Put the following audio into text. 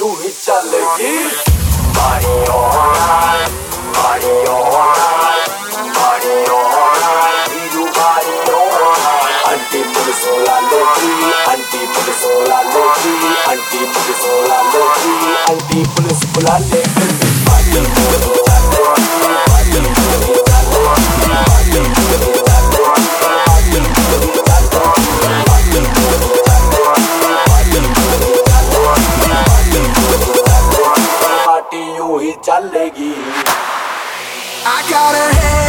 यूं ही चलेगी। Party all night, party all night, party all night, we do party all night. Auntie police वाला लेगी, auntie police वाला लेगी, auntie police वाला लेगी, auntie police वाला लेगी। Party all night, party all night, party all night, party यूं ही चलेगी। I got her head